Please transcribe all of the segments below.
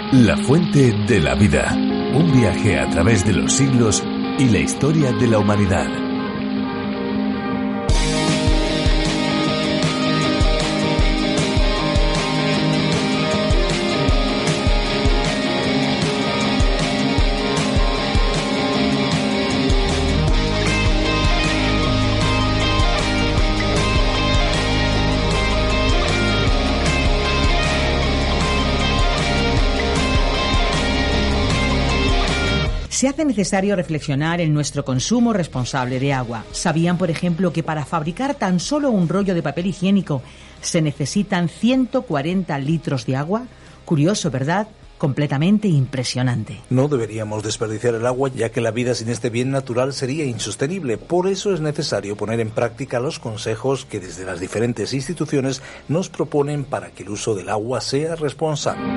La fuente de la vida. Un viaje a través de los siglos y la historia de la humanidad. Se hace necesario reflexionar en nuestro consumo responsable de agua. ¿Sabían, por ejemplo, que para fabricar tan solo un rollo de papel higiénico se necesitan 140 litros de agua? Curioso, ¿verdad? Completamente impresionante. No deberíamos desperdiciar el agua, ya que la vida sin este bien natural sería insostenible. Por eso es necesario poner en práctica los consejos que desde las diferentes instituciones nos proponen para que el uso del agua sea responsable.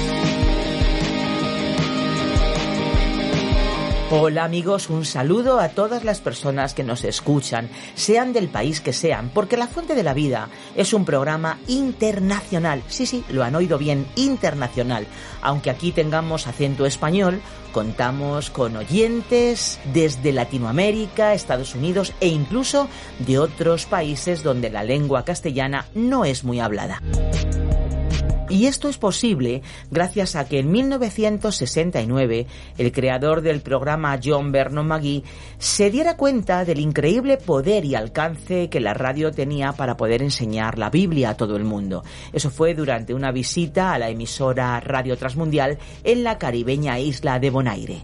Hola amigos, un saludo a todas las personas que nos escuchan, sean del país que sean, porque La Fuente de la Vida es un programa internacional. Sí, lo han oído bien, internacional. Aunque aquí tengamos acento español, contamos con oyentes desde Latinoamérica, Estados Unidos e incluso de otros países donde la lengua castellana no es muy hablada. Y esto es posible gracias a que en 1969 el creador del programa, John Vernon McGee, se diera cuenta del increíble poder y alcance que la radio tenía para poder enseñar la Biblia a todo el mundo. Eso fue durante una visita a la emisora Radio Transmundial en la caribeña isla de Bonaire.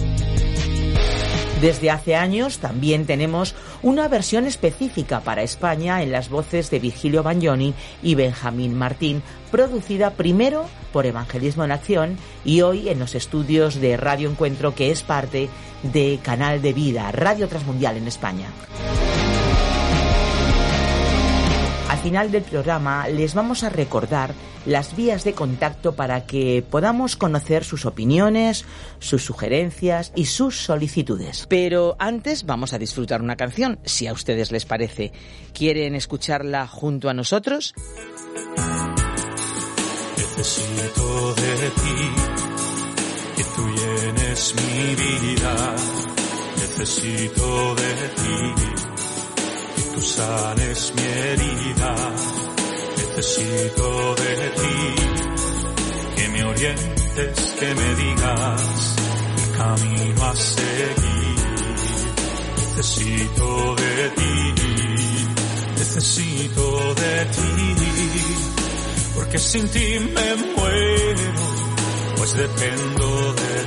Desde hace años también tenemos una versión específica para España en las voces de Virgilio Bagnoni y Benjamín Martín, producida primero por Evangelismo en Acción y hoy en los estudios de Radio Encuentro, que es parte de Canal de Vida, Radio Transmundial en España. Al final del programa les vamos a recordar las vías de contacto para que podamos conocer sus opiniones, sus sugerencias y sus solicitudes. Pero antes vamos a disfrutar una canción, si a ustedes les parece. ¿Quieren escucharla junto a nosotros? Necesito de ti, que tú llenes mi vida. Necesito de ti, tú sanes mi herida. Necesito de ti, que me orientes, que me digas el camino a seguir. Necesito de ti, porque sin ti me muero, pues dependo de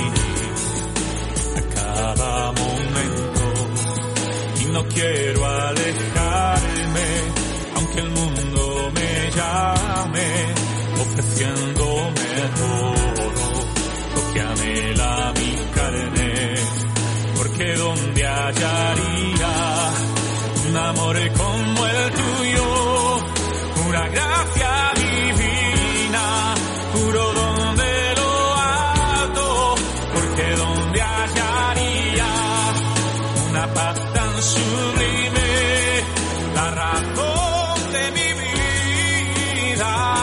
ti a cada momento. Y no quiero alejarme, aunque el mundo me llame, ofreciéndome todo lo que anhela mi carne. Porque donde hallaría un amor como el tuyo, una gracia divina, puro don de lo alto. Porque donde hallaría una paz tan sublime, la razón de mi vida.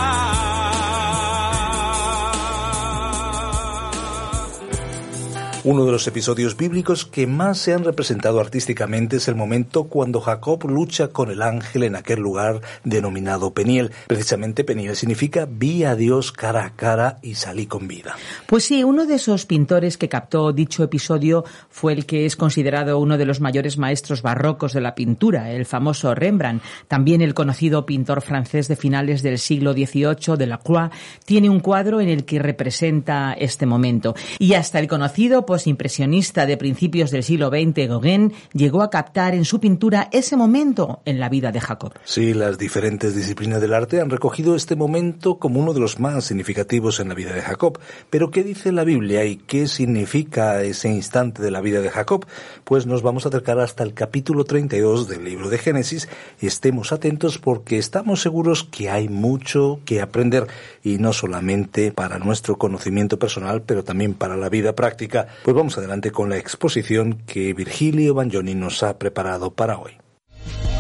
Uno de los episodios bíblicos que más se han representado artísticamente es el momento cuando Jacob lucha con el ángel en aquel lugar denominado Peniel. Precisamente Peniel significa vi a Dios cara a cara y salí con vida. Pues sí, uno de esos pintores que captó dicho episodio fue el que es considerado uno de los mayores maestros barrocos de la pintura, el famoso Rembrandt. También el conocido pintor francés de finales del siglo XVIII, Delacroix, tiene un cuadro en el que representa este momento. Y hasta el conocido postimpresionista de principios del siglo XX, Gauguin, llegó a captar en su pintura ese momento en la vida de Jacob. Sí, las diferentes disciplinas del arte han recogido este momento como uno de los más significativos en la vida de Jacob. Pero ¿qué dice la Biblia y qué significa ese instante de la vida de Jacob? Pues nos vamos a acercar hasta el capítulo 32 del libro de Génesis y estemos atentos porque estamos seguros que hay mucho que aprender y no solamente para nuestro conocimiento personal, pero también para la vida práctica. Pues vamos adelante con la exposición que Virgilio Bagnoni nos ha preparado para hoy.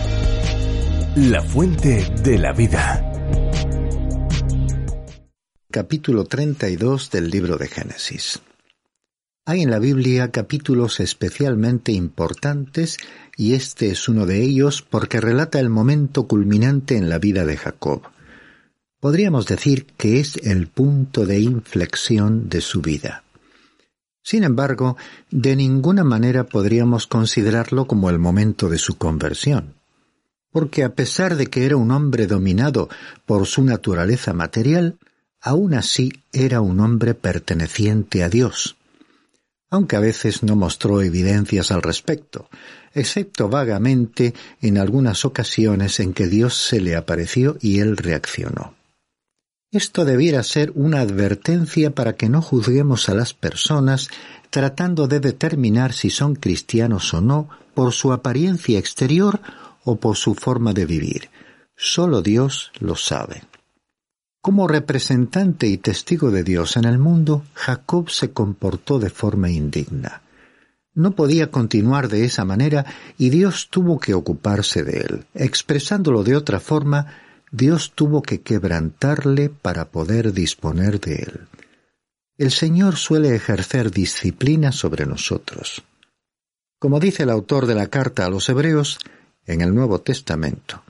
La fuente de la vida. Capítulo 32 del libro de Génesis. Hay en la Biblia capítulos especialmente importantes y este es uno de ellos porque relata el momento culminante en la vida de Jacob. Podríamos decir que es el punto de inflexión de su vida. Sin embargo, de ninguna manera podríamos considerarlo como el momento de su conversión, porque a pesar de que era un hombre dominado por su naturaleza material, aún así era un hombre perteneciente a Dios, aunque a veces no mostró evidencias al respecto, excepto vagamente en algunas ocasiones en que Dios se le apareció y él reaccionó. Esto debiera ser una advertencia para que no juzguemos a las personas tratando de determinar si son cristianos o no por su apariencia exterior o por su forma de vivir. Solo Dios lo sabe. Como representante y testigo de Dios en el mundo, Jacob se comportó de forma indigna. No podía continuar de esa manera y Dios tuvo que ocuparse de él. Expresándolo de otra forma, Dios tuvo que quebrantarle para poder disponer de él. El Señor suele ejercer disciplina sobre nosotros. Como dice el autor de la carta a los Hebreos, en el Nuevo Testamento,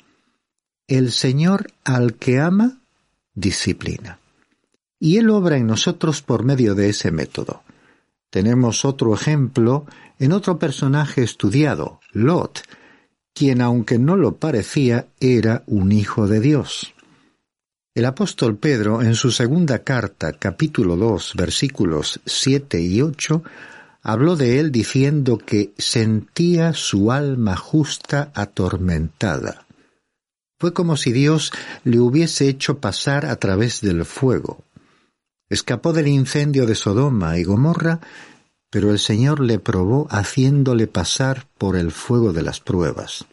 el Señor al que ama, disciplina. Y Él obra en nosotros por medio de ese método. Tenemos otro ejemplo en otro personaje estudiado, Lot, quien aunque no lo parecía, era un hijo de Dios. El apóstol Pedro, en su segunda carta, capítulo 2, versículos 7 y 8, habló de él diciendo que sentía su alma justa atormentada. Fue como si Dios le hubiese hecho pasar a través del fuego. Escapó del incendio de Sodoma y Gomorra, pero el Señor le probó haciéndole pasar por el fuego de las pruebas.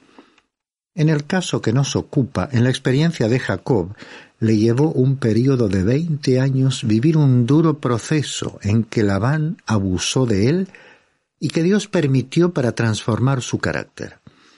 En el caso que nos ocupa, en la experiencia de Jacob, le llevó un período de 20 años vivir un duro proceso en que Labán abusó de él y que Dios permitió para transformar su carácter.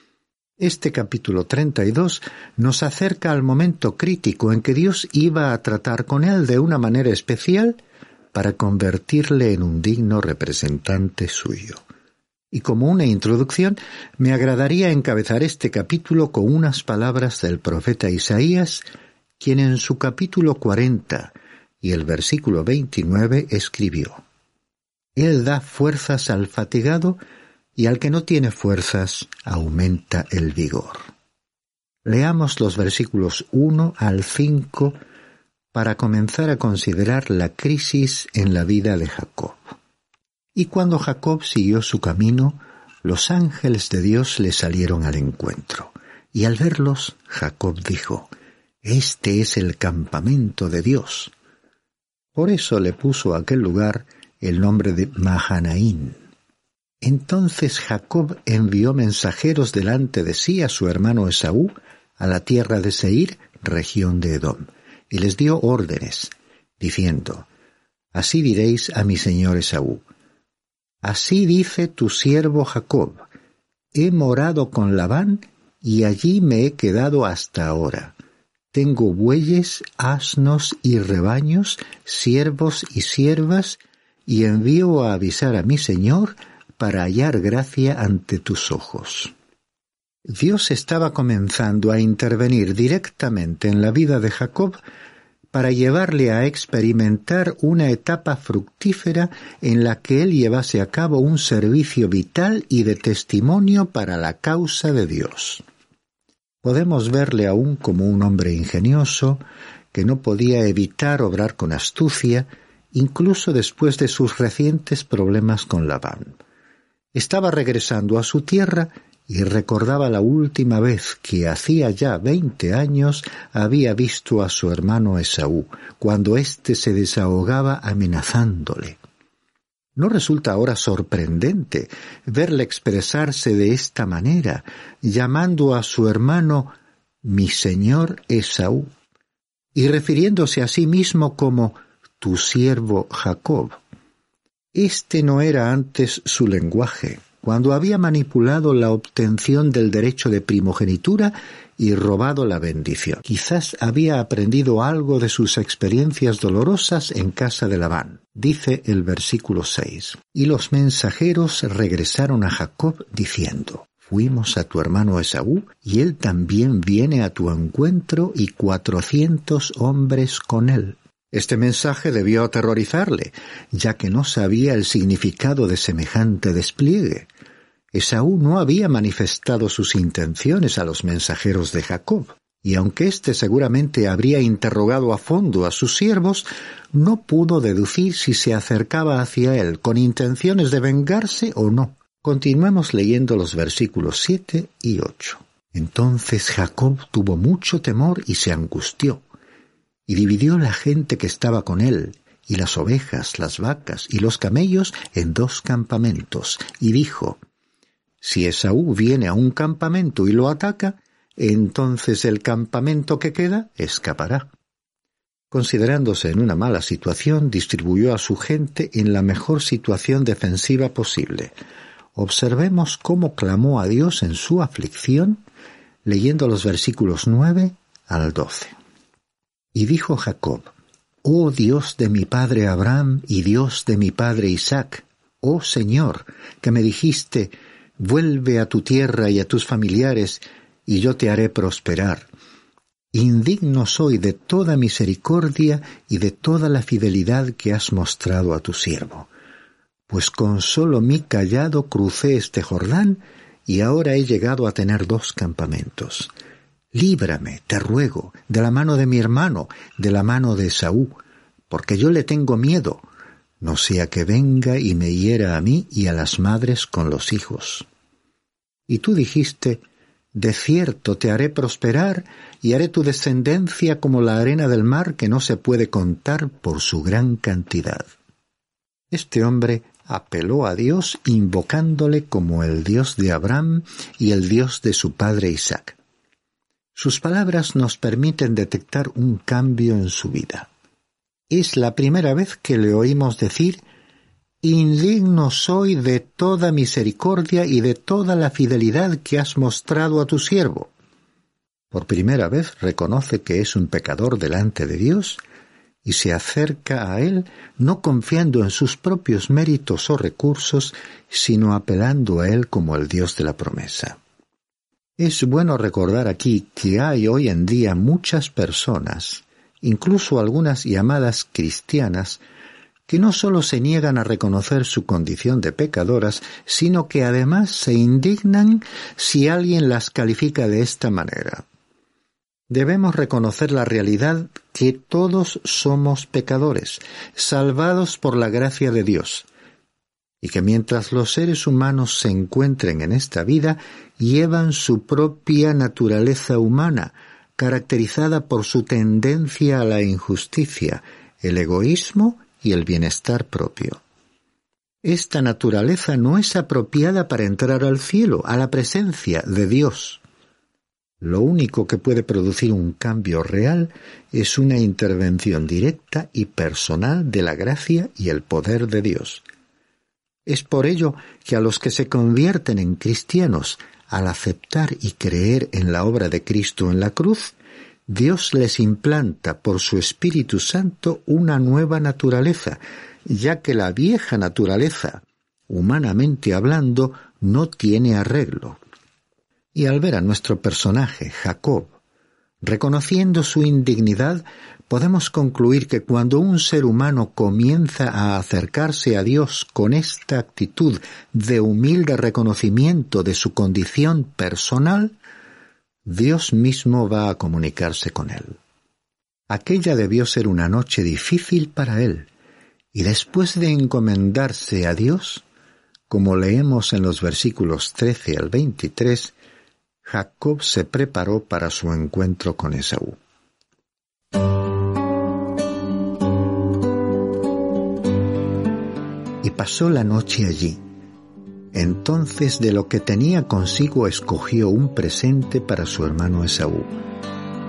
Este capítulo 32 nos acerca al momento crítico en que Dios iba a tratar con él de una manera especial para convertirle en un digno representante suyo. Y como una introducción, me agradaría encabezar este capítulo con unas palabras del profeta Isaías, quien en su capítulo 40 y el versículo 29 escribió: Él da fuerzas al fatigado y al que no tiene fuerzas aumenta el vigor. Leamos los versículos 1 al 5 para comenzar a considerar la crisis en la vida de Jacob. Y cuando Jacob siguió su camino, los ángeles de Dios le salieron al encuentro. Y al verlos, Jacob dijo: Este es el campamento de Dios. Por eso le puso a aquel lugar el nombre de Mahanaín. Entonces Jacob envió mensajeros delante de sí a su hermano Esaú, a la tierra de Seir, región de Edom, y les dio órdenes, diciendo: Así diréis a mi señor Esaú: Así dice tu siervo Jacob: He morado con Labán y allí me he quedado hasta ahora. Tengo bueyes, asnos y rebaños, siervos y siervas, y envío a avisar a mi señor para hallar gracia ante tus ojos. Dios estaba comenzando a intervenir directamente en la vida de Jacob para llevarle a experimentar una etapa fructífera en la que él llevase a cabo un servicio vital y de testimonio para la causa de Dios. Podemos verle aún como un hombre ingenioso, que no podía evitar obrar con astucia, incluso después de sus recientes problemas con Labán. Estaba regresando a su tierra y recordaba la última vez que hacía ya 20 años había visto a su hermano Esaú, cuando éste se desahogaba amenazándole. ¿No resulta ahora sorprendente verle expresarse de esta manera, llamando a su hermano mi señor Esaú, y refiriéndose a sí mismo como tu siervo Jacob? Este no era antes su lenguaje, cuando había manipulado la obtención del derecho de primogenitura y robado la bendición. Quizás había aprendido algo de sus experiencias dolorosas en casa de Labán. Dice el versículo 6. Y los mensajeros regresaron a Jacob diciendo: fuimos a tu hermano Esaú, y él también viene a tu encuentro, y 400 hombres con él. Este mensaje debió aterrorizarle, ya que no sabía el significado de semejante despliegue. Esaú no había manifestado sus intenciones a los mensajeros de Jacob, y aunque éste seguramente habría interrogado a fondo a sus siervos, no pudo deducir si se acercaba hacia él con intenciones de vengarse o no. Continuemos leyendo los versículos 7 y 8. Entonces Jacob tuvo mucho temor y se angustió, y dividió la gente que estaba con él, y las ovejas, las vacas y los camellos en 2 campamentos, y dijo: si Esaú viene a un campamento y lo ataca, entonces el campamento que queda escapará. Considerándose en una mala situación, distribuyó a su gente en la mejor situación defensiva posible. Observemos cómo clamó a Dios en su aflicción, leyendo los versículos 9 al 12. Y dijo Jacob: oh Dios de mi padre Abraham y Dios de mi padre Isaac, oh Señor, que me dijiste: vuelve a tu tierra y a tus familiares, y yo te haré prosperar. Indigno soy de toda misericordia y de toda la fidelidad que has mostrado a tu siervo. Pues con solo mi cayado crucé este Jordán, y ahora he llegado a tener 2 campamentos. Líbrame, te ruego, de la mano de mi hermano, de la mano de Esaú, porque yo le tengo miedo, no sea que venga y me hiera a mí y a las madres con los hijos. Y tú dijiste: de cierto te haré prosperar, y haré tu descendencia como la arena del mar, que no se puede contar por su gran cantidad. Este hombre apeló a Dios invocándole como el Dios de Abraham y el Dios de su padre Isaac. Sus palabras nos permiten detectar un cambio en su vida. Es la primera vez que le oímos decir: indigno soy de toda misericordia y de toda la fidelidad que has mostrado a tu siervo. Por primera vez reconoce que es un pecador delante de Dios y se acerca a él no confiando en sus propios méritos o recursos, sino apelando a él como el Dios de la promesa. Es bueno recordar aquí que hay hoy en día muchas personas, incluso algunas llamadas cristianas, que no solo se niegan a reconocer su condición de pecadoras, sino que además se indignan si alguien las califica de esta manera. Debemos reconocer la realidad que todos somos pecadores, salvados por la gracia de Dios, y que mientras los seres humanos se encuentren en esta vida, llevan su propia naturaleza humana, caracterizada por su tendencia a la injusticia, el egoísmo y el bienestar propio. Esta naturaleza no es apropiada para entrar al cielo, a la presencia de Dios. Lo único que puede producir un cambio real es una intervención directa y personal de la gracia y el poder de Dios. Es por ello que a los que se convierten en cristianos, al aceptar y creer en la obra de Cristo en la cruz, Dios les implanta por su Espíritu Santo una nueva naturaleza, ya que la vieja naturaleza, humanamente hablando, no tiene arreglo. Y al ver a nuestro personaje, Jacob, reconociendo su indignidad, podemos concluir que cuando un ser humano comienza a acercarse a Dios con esta actitud de humilde reconocimiento de su condición personal, Dios mismo va a comunicarse con él. Aquella debió ser una noche difícil para él, y después de encomendarse a Dios, como leemos en los versículos 13 al 23, Jacob se preparó para su encuentro con Esaú. Y pasó la noche allí. Entonces de lo que tenía consigo escogió un presente para su hermano Esaú: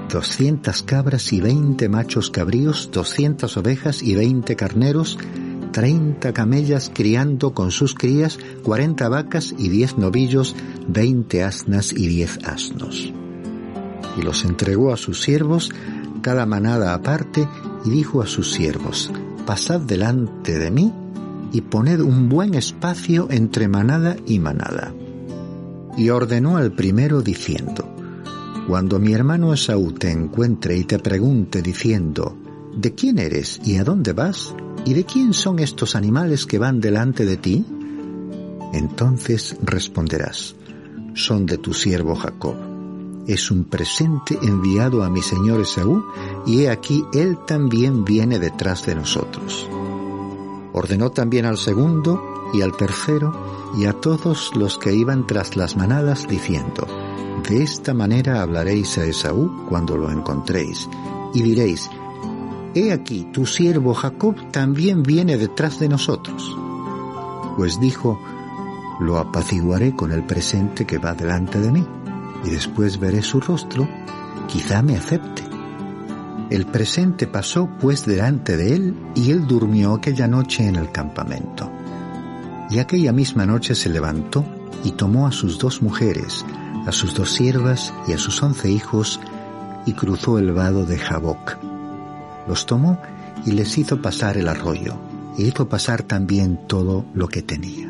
200 cabras y 20 machos cabríos, 200 ovejas y 20 carneros, 30 camellas criando con sus crías 40 vacas y 10 novillos, 20 asnas y 10 asnos. Y los entregó a sus siervos, cada manada aparte, y dijo a sus siervos: pasad delante de mí y poned un buen espacio entre manada y manada. Y ordenó al primero diciendo: cuando mi hermano Esaú te encuentre y te pregunte diciendo: ¿de quién eres y a dónde vas? ¿Y de quién son estos animales que van delante de ti? Entonces responderás: son de tu siervo Jacob. Es un presente enviado a mi señor Esaú, y he aquí él también viene detrás de nosotros. Ordenó también al segundo y al tercero y a todos los que iban tras las manadas diciendo: de esta manera hablaréis a Esaú cuando lo encontréis, y diréis: he aquí tu siervo Jacob también viene detrás de nosotros. Pues dijo: lo apaciguaré con el presente que va delante de mí, y después veré su rostro, quizá me acepte. El presente pasó pues delante de él, y él durmió aquella noche en el campamento. Y aquella misma noche se levantó y tomó a sus 2 mujeres, a sus 2 siervas y a sus 11 hijos, y cruzó el vado de Jaboc. Los tomó y les hizo pasar el arroyo, e hizo pasar también todo lo que tenía.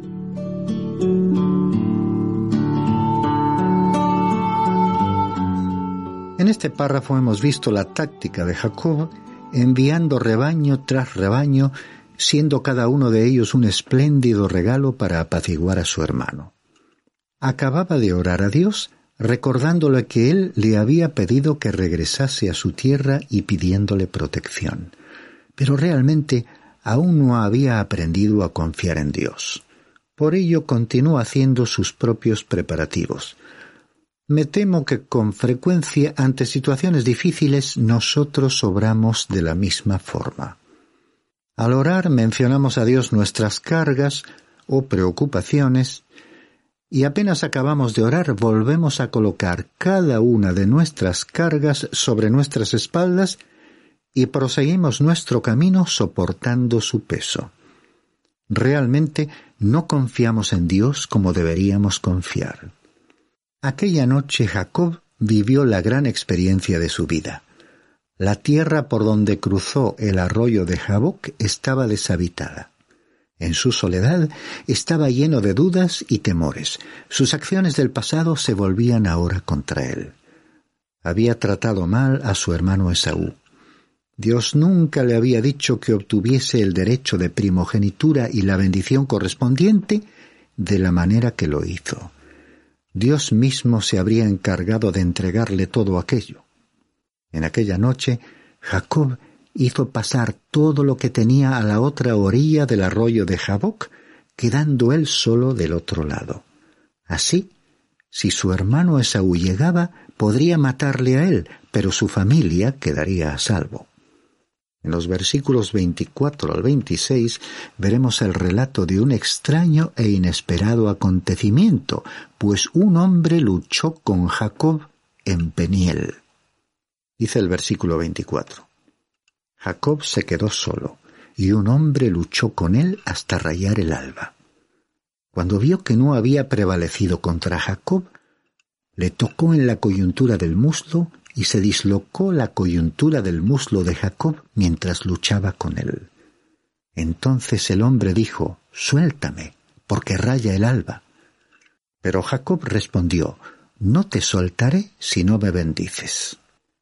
En este párrafo hemos visto la táctica de Jacob, enviando rebaño tras rebaño, siendo cada uno de ellos un espléndido regalo para apaciguar a su hermano. Acababa de orar a Dios, recordándole que él le había pedido que regresase a su tierra y pidiéndole protección. Pero realmente aún no había aprendido a confiar en Dios. Por ello continuó haciendo sus propios preparativos. Me temo que con frecuencia ante situaciones difíciles nosotros obramos de la misma forma. Al orar mencionamos a Dios nuestras cargas o preocupaciones, y apenas acabamos de orar volvemos a colocar cada una de nuestras cargas sobre nuestras espaldas y proseguimos nuestro camino soportando su peso. Realmente no confiamos en Dios como deberíamos confiar. Aquella noche Jacob vivió la gran experiencia de su vida. La tierra por donde cruzó el arroyo de Jaboc estaba deshabitada. En su soledad estaba lleno de dudas y temores. Sus acciones del pasado se volvían ahora contra él. Había tratado mal a su hermano Esaú. Dios nunca le había dicho que obtuviese el derecho de primogenitura y la bendición correspondiente de la manera que lo hizo. Dios mismo se habría encargado de entregarle todo aquello. En aquella noche, Jacob hizo pasar todo lo que tenía a la otra orilla del arroyo de Jaboc, quedando él solo del otro lado. Así, si su hermano Esaú llegaba, podría matarle a él, pero su familia quedaría a salvo. En los versículos 24 al 26 veremos el relato de un extraño e inesperado acontecimiento, pues un hombre luchó con Jacob en Peniel. Dice el versículo 24. Jacob se quedó solo, y un hombre luchó con él hasta rayar el alba. Cuando vio que no había prevalecido contra Jacob, le tocó en la coyuntura del muslo y se dislocó la coyuntura del muslo de Jacob mientras luchaba con él. Entonces el hombre dijo: «Suéltame, porque raya el alba». Pero Jacob respondió: «No te soltaré si no me bendices».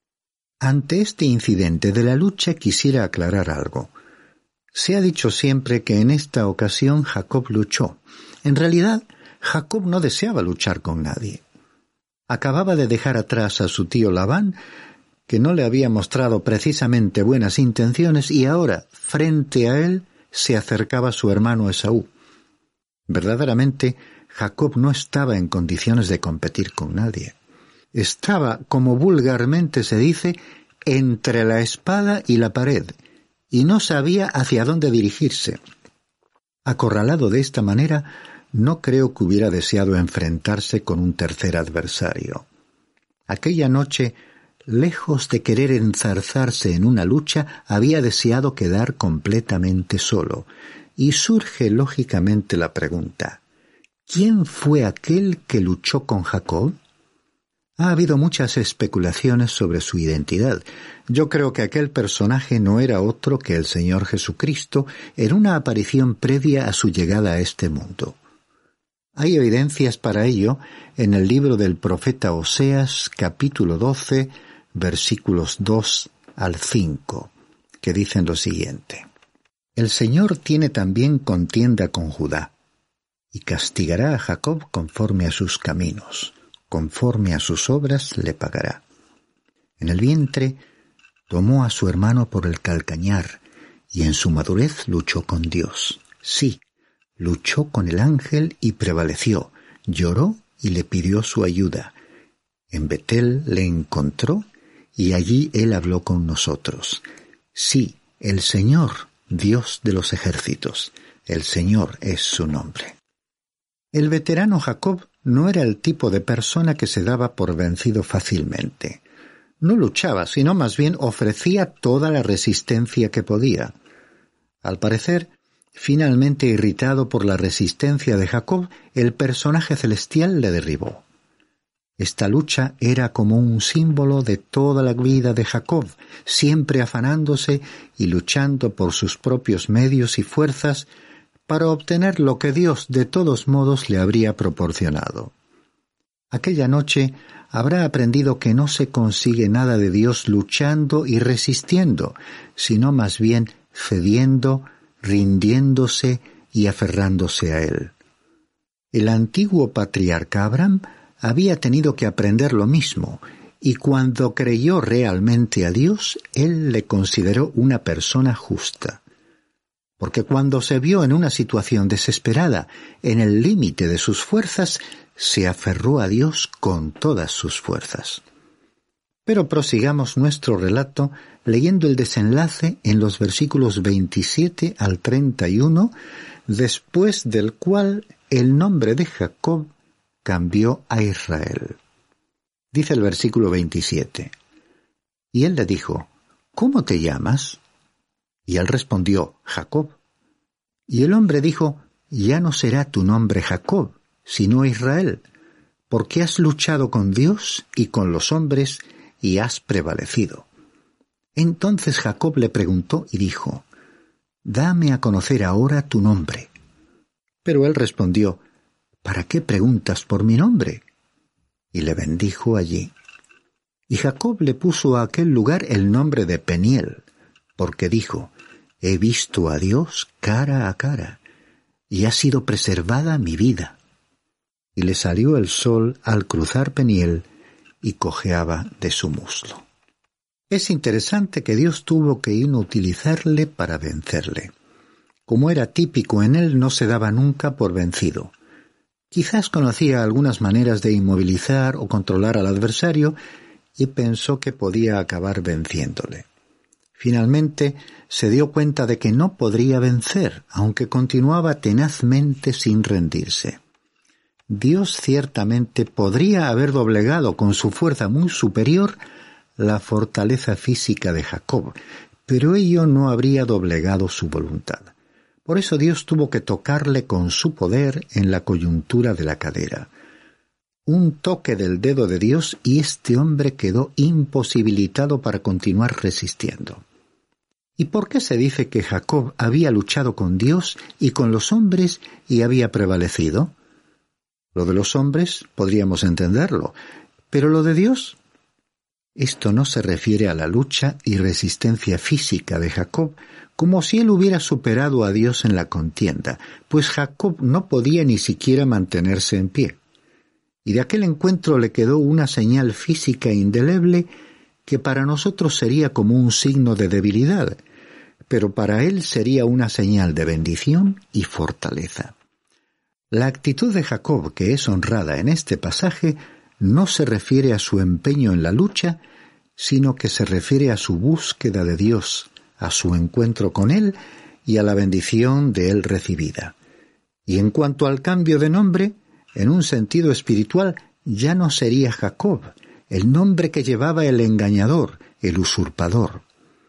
Ante este incidente de la lucha quisiera aclarar algo. Se ha dicho siempre que en esta ocasión Jacob luchó. En realidad, Jacob no deseaba luchar con nadie. Acababa de dejar atrás a su tío Labán, que no le había mostrado precisamente buenas intenciones, y ahora, frente a él, se acercaba su hermano Esaú. Verdaderamente, Jacob no estaba en condiciones de competir con nadie. Estaba, como vulgarmente se dice, entre la espada y la pared, y no sabía hacia dónde dirigirse. Acorralado de esta manera, no creo que hubiera deseado enfrentarse con un tercer adversario. Aquella noche, lejos de querer enzarzarse en una lucha, había deseado quedar completamente solo. Y surge lógicamente la pregunta: ¿quién fue aquel que luchó con Jacob? Ha habido muchas especulaciones sobre su identidad. Yo creo que aquel personaje no era otro que el Señor Jesucristo en una aparición previa a su llegada a este mundo. Hay evidencias para ello en el libro del profeta Oseas, capítulo 12, versículos 2 al 5, que dicen lo siguiente: El Señor tiene también contienda con Judá, y castigará a Jacob conforme a sus caminos, conforme a sus obras le pagará. En el vientre tomó a su hermano por el calcañar, y en su madurez luchó con Dios. Sí, luchó con el ángel y prevaleció, lloró y le pidió su ayuda. En Betel le encontró, y allí él habló con nosotros. Sí, el Señor, Dios de los ejércitos, el Señor es su nombre. El veterano Jacob no era el tipo de persona que se daba por vencido fácilmente. No luchaba, sino más bien ofrecía toda la resistencia que podía. Al parecer, finalmente irritado por la resistencia de Jacob, el personaje celestial le derribó. Esta lucha era como un símbolo de toda la vida de Jacob, siempre afanándose y luchando por sus propios medios y fuerzas para obtener lo que Dios de todos modos le habría proporcionado. Aquella noche habrá aprendido que no se consigue nada de Dios luchando y resistiendo, sino más bien cediendo, rindiéndose y aferrándose a Él. El antiguo patriarca Abraham había tenido que aprender lo mismo, y cuando creyó realmente a Dios, Él le consideró una persona justa. Porque cuando se vio en una situación desesperada, en el límite de sus fuerzas, se aferró a Dios con todas sus fuerzas. Pero prosigamos nuestro relato leyendo el desenlace en los versículos 27 al 31, después del cual el nombre de Jacob cambió a Israel. Dice el versículo 27. Y él le dijo: ¿Cómo te llamas? Y él respondió: Jacob. Y el hombre dijo: Ya no será tu nombre Jacob, sino Israel, porque has luchado con Dios y con los hombres y has prevalecido. Entonces Jacob le preguntó y dijo: Dame a conocer ahora tu nombre. Pero él respondió: ¿Para qué preguntas por mi nombre? Y le bendijo allí. Y Jacob le puso a aquel lugar el nombre de Peniel, porque dijo: He visto a Dios cara a cara, y ha sido preservada mi vida. Y le salió el sol al cruzar Peniel, y cojeaba de su muslo. Es interesante que Dios tuvo que inutilizarle para vencerle. Como era típico en él, no se daba nunca por vencido. Quizás conocía algunas maneras de inmovilizar o controlar al adversario y pensó que podía acabar venciéndole. Finalmente se dio cuenta de que no podría vencer, aunque continuaba tenazmente sin rendirse. Dios ciertamente podría haber doblegado con su fuerza muy superior la fortaleza física de Jacob, pero ello no habría doblegado su voluntad. Por eso Dios tuvo que tocarle con su poder en la coyuntura de la cadera. Un toque del dedo de Dios y este hombre quedó imposibilitado para continuar resistiendo. ¿Y por qué se dice que Jacob había luchado con Dios y con los hombres y había prevalecido? Lo de los hombres podríamos entenderlo, pero lo de Dios. Esto no se refiere a la lucha y resistencia física de Jacob, como si él hubiera superado a Dios en la contienda, pues Jacob no podía ni siquiera mantenerse en pie. Y de aquel encuentro le quedó una señal física indeleble que para nosotros sería como un signo de debilidad, pero para él sería una señal de bendición y fortaleza. La actitud de Jacob, que es honrada en este pasaje, no se refiere a su empeño en la lucha, sino que se refiere a su búsqueda de Dios, a su encuentro con Él y a la bendición de Él recibida. Y en cuanto al cambio de nombre, en un sentido espiritual, ya no sería Jacob, el nombre que llevaba el engañador, el usurpador.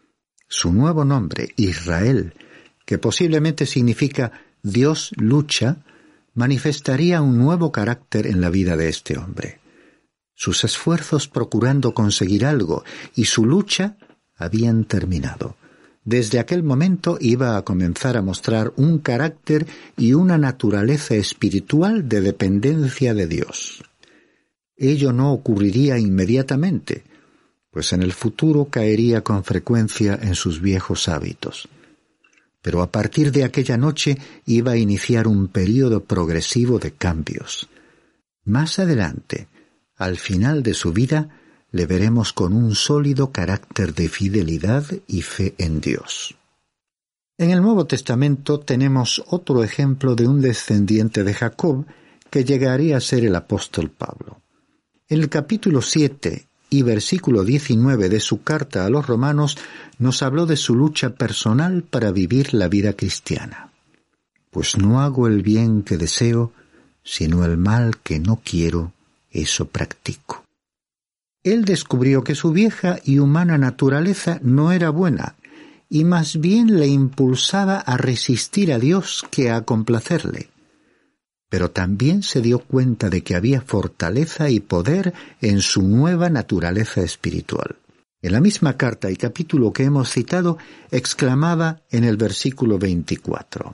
Su nuevo nombre, Israel, que posiblemente significa Dios lucha, manifestaría un nuevo carácter en la vida de este hombre. Sus esfuerzos procurando conseguir algo y su lucha habían terminado. Desde aquel momento iba a comenzar a mostrar un carácter y una naturaleza espiritual de dependencia de Dios. Ello no ocurriría inmediatamente, pues en el futuro caería con frecuencia en sus viejos hábitos. Pero a partir de aquella noche iba a iniciar un período progresivo de cambios. Más adelante, al final de su vida, le veremos con un sólido carácter de fidelidad y fe en Dios. En el Nuevo Testamento tenemos otro ejemplo de un descendiente de Jacob que llegaría a ser el apóstol Pablo. En el capítulo 7 y versículo 19 de su carta a los romanos nos habló de su lucha personal para vivir la vida cristiana. Pues no hago el bien que deseo, sino el mal que no quiero, eso practico. Él descubrió que su vieja y humana naturaleza no era buena, y más bien le impulsaba a resistir a Dios que a complacerle. Pero también se dio cuenta de que había fortaleza y poder en su nueva naturaleza espiritual. En la misma carta y capítulo que hemos citado, exclamaba en el versículo 24: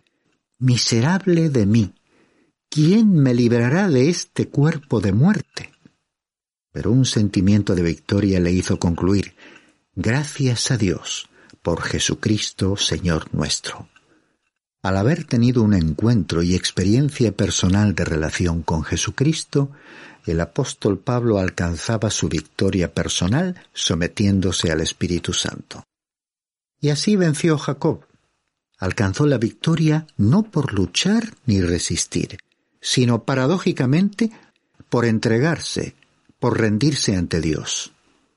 «Miserable de mí, ¿quién me librará de este cuerpo de muerte?». Pero un sentimiento de victoria le hizo concluir: «Gracias a Dios por Jesucristo, Señor nuestro». Al haber tenido un encuentro y experiencia personal de relación con Jesucristo, el apóstol Pablo alcanzaba su victoria personal sometiéndose al Espíritu Santo. Y así venció Jacob. Alcanzó la victoria no por luchar ni resistir, sino paradójicamente por entregarse, por rendirse ante Dios.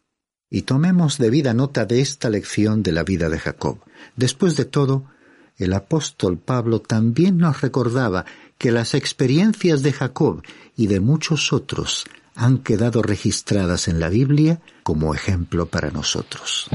Y tomemos debida nota de esta lección de la vida de Jacob. Después de todo, el apóstol Pablo también nos recordaba que las experiencias de Jacob y de muchos otros han quedado registradas en la Biblia como ejemplo para nosotros.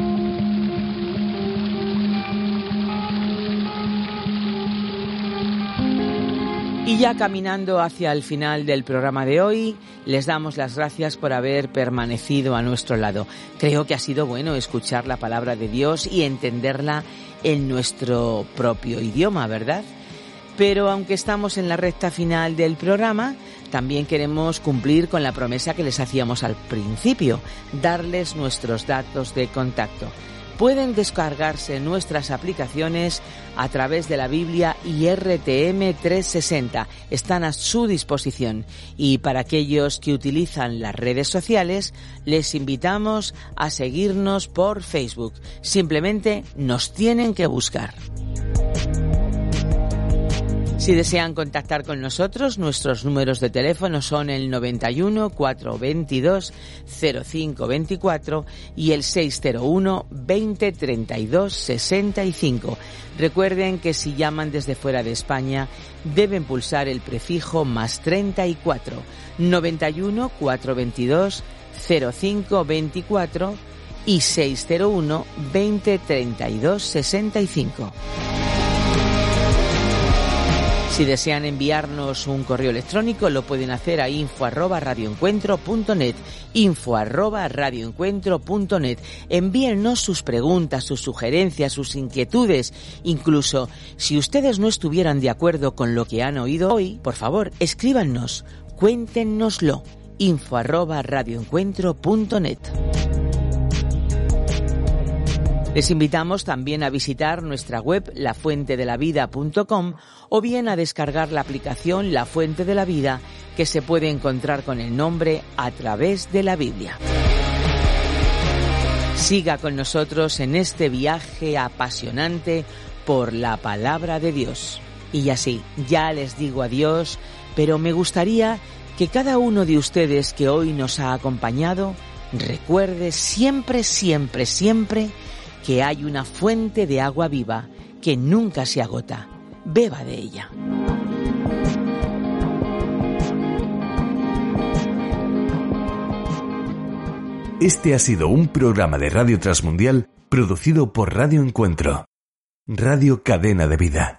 Y ya caminando hacia el final del programa de hoy, les damos las gracias por haber permanecido a nuestro lado. Creo que ha sido bueno escuchar la palabra de Dios y entenderla en nuestro propio idioma, ¿verdad? Pero aunque estamos en la recta final del programa, también queremos cumplir con la promesa que les hacíamos al principio, darles nuestros datos de contacto. Pueden descargarse nuestras aplicaciones a través de la Biblia y RTM 360. Están a su disposición. Y para aquellos que utilizan las redes sociales, les invitamos a seguirnos por Facebook. Simplemente nos tienen que buscar. Si desean contactar con nosotros, nuestros números de teléfono son el 91 422 0524 y el 601 20 32 65. Recuerden que si llaman desde fuera de España, deben pulsar el prefijo más 34, 91 422 0524 y 601 20 32 65. Si desean enviarnos un correo electrónico, lo pueden hacer a info@radioencuentro.net, info@radioencuentro.net. Envíennos sus preguntas, sus sugerencias, sus inquietudes. Incluso, si ustedes no estuvieran de acuerdo con lo que han oído hoy, por favor, escríbanos, cuéntenoslo, info@radioencuentro.net. Les invitamos también a visitar nuestra web lafuentedelavida.com o bien a descargar la aplicación La Fuente de la Vida, que se puede encontrar con el nombre A Través de la Biblia. Siga con nosotros en este viaje apasionante por la palabra de Dios. Y así, ya les digo adiós, pero me gustaría que cada uno de ustedes que hoy nos ha acompañado recuerde siempre, siempre, siempre que hay una fuente de agua viva que nunca se agota. Beba de ella. Este ha sido un programa de Radio Transmundial producido por Radio Encuentro, Radio Cadena de Vida.